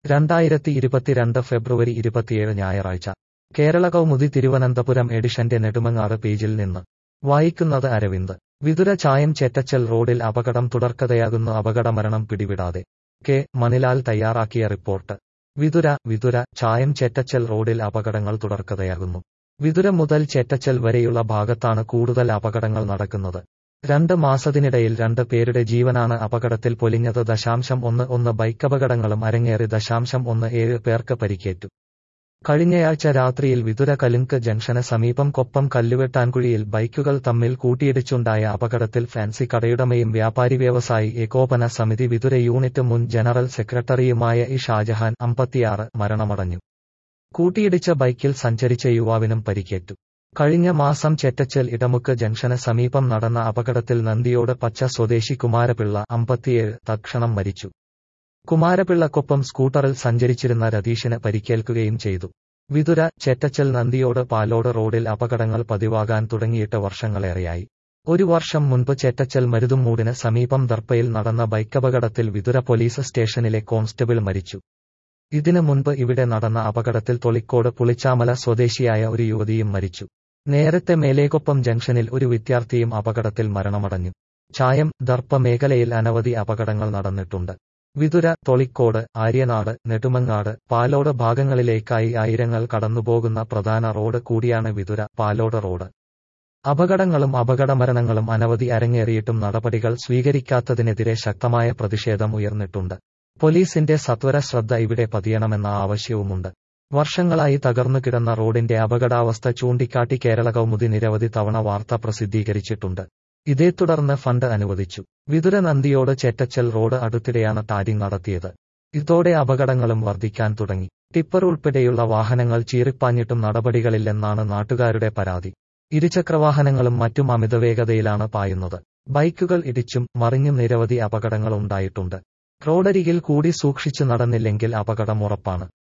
2022 ഫെബ്രുവരി 27 ഞായറാഴ്ച കേരള കൗമുദി തിരുവനന്തപുരം എഡിഷന്റെ നെടുമങ്ങാട് പേജിൽ നിന്ന് വായിക്കുന്നത് അരവിന്ദ്. വിതുര ചായം ചേറ്റച്ചൽ റോഡിൽ അപകടം തുടർക്കഥയാകുന്നു, അപകടമരണം പിടിവിടാതെ. കെ മണിലാൽ തയ്യാറാക്കിയ റിപ്പോർട്ട്. വിതുര ചായം ചേറ്റച്ചൽ റോഡിൽ അപകടങ്ങൾ തുടർക്കഥയാകുന്നു. വിതുര മുതൽ ചേറ്റച്ചൽ വരെയുള്ള ഭാഗത്താണ് കൂടുതൽ അപകടങ്ങൾ നടക്കുന്നത്. 2 മാസത്തിനിടയിൽ 2 പേരുടെ ജീവനാണ് അപകടത്തിൽ പൊലിഞ്ഞത്. 0.11 ബൈക്കപകടങ്ങളും അരങ്ങേറി. 0.17 പേർക്ക് പരിക്കേറ്റു. കഴിഞ്ഞയാഴ്ച രാത്രിയിൽ വിതുര കലുങ്ക് ജംഗ്ഷന് സമീപം കൊപ്പം കല്ലുവെട്ടാൻകുഴിയിൽ ബൈക്കുകൾ തമ്മിൽ കൂട്ടിയിടിച്ചുണ്ടായ അപകടത്തിൽ ഫാൻസി കടയുടമയും വ്യാപാരി വ്യവസായി ഏകോപന സമിതി വിതുര യൂണിറ്റ് മുൻ ജനറൽ സെക്രട്ടറിയുമായ ഇ ഷാജഹാൻ 56 മരണമടഞ്ഞു. കൂട്ടിയിടിച്ച ബൈക്കിൽ സഞ്ചരിച്ച യുവാവിനും പരിക്കേറ്റു. കഴിഞ്ഞ മാസം ചേറ്റച്ചൽ ഇടമുക്ക് ജംഗ്ഷന് സമീപം നടന്ന അപകടത്തിൽ നന്ദിയോട് പച്ച സ്വദേശി കുമാരപിള്ള 57 തത്ക്ഷണം മരിച്ചു. കുമാരപിള്ളക്കൊപ്പം സ്കൂട്ടറിൽ സഞ്ചരിച്ചിരുന്ന രതീഷിന് പരിക്കേൽക്കുകയും ചെയ്തു. വിതുര ചേറ്റച്ചൽ നന്ദിയോട് പാലോട് റോഡിൽ അപകടങ്ങൾ പതിവാകാൻ തുടങ്ങിയിട്ട് വർഷങ്ങളേറെയായി. 1 വർഷം മുൻപ് ചേറ്റച്ചൽ മരുതുമൂടിന് സമീപം ദർപ്പയിൽ നടന്ന ബൈക്കപകടത്തിൽ വിതുര പോലീസ് സ്റ്റേഷനിലെ കോൺസ്റ്റബിൾ മരിച്ചു. ഇതിനു മുൻപ് ഇവിടെ നടന്ന അപകടത്തിൽ തൊളിക്കോട് പുളിച്ചാമല സ്വദേശിയായ ഒരു യുവതിയും മരിച്ചു. നേരത്തെ മേലേക്കൊപ്പം ജംഗ്ഷനിൽ ഒരു വിദ്യാർത്ഥിയും അപകടത്തിൽ മരണമടഞ്ഞു. ചായം ദർപ്പ മേഖലയിൽ അനവധി അപകടങ്ങൾ നടന്നിട്ടുണ്ട്. വിതുര, തൊളിക്കോട്, ആര്യനാട്, നെടുമങ്ങാട്, പാലോട് ഭാഗങ്ങളിലേക്കായി ആയിരങ്ങൾ കടന്നുപോകുന്ന പ്രധാന റോഡ് കൂടിയാണ് വിതുര പാലോട് റോഡ്. അപകടങ്ങളും അപകടമരണങ്ങളും അനവധി അരങ്ങേറിയിട്ടും നടപടികൾ സ്വീകരിക്കാത്തതിനെതിരെ ശക്തമായ പ്രതിഷേധം ഉയർന്നിട്ടുണ്ട്. പോലീസിന്റെ സത്വര ശ്രദ്ധ ഇവിടെ പതിയണമെന്ന ആവശ്യവുമുണ്ട്. വർഷങ്ങളായി തകർന്നു കിടന്ന റോഡിന്റെ അപകടാവസ്ഥ ചൂണ്ടിക്കാട്ടി കേരള കൗമുദി നിരവധി തവണ വാർത്ത പ്രസിദ്ധീകരിച്ചിട്ടുണ്ട്. ഇതേ തുടർന്ന് ഫണ്ട് അനുവദിച്ചു. വിതുര നന്ദിയോട് ചേറ്റച്ചൽ റോഡ് അടുത്തിടെയാണ് ടാരിങ് നടത്തിയത്. ഇതോടെ അപകടങ്ങളും വർദ്ധിക്കാൻ തുടങ്ങി. ടിപ്പർ ഉൾപ്പെടെയുള്ള വാഹനങ്ങൾ ചീറിപ്പാഞ്ഞിട്ടും നടപടികളില്ലെന്നാണ് നാട്ടുകാരുടെ പരാതി. ഇരുചക്രവാഹനങ്ങളും മറ്റും അമിതവേഗതയിലാണ് പായുന്നത്. ബൈക്കുകൾ ഇടിച്ചും മറിഞ്ഞും നിരവധി അപകടങ്ങൾ ഉണ്ടായിട്ടുണ്ട്. റോഡരികിൽ കൂടി സൂക്ഷിച്ചു നടന്നില്ലെങ്കിൽ അപകടം ഉറപ്പാണ്.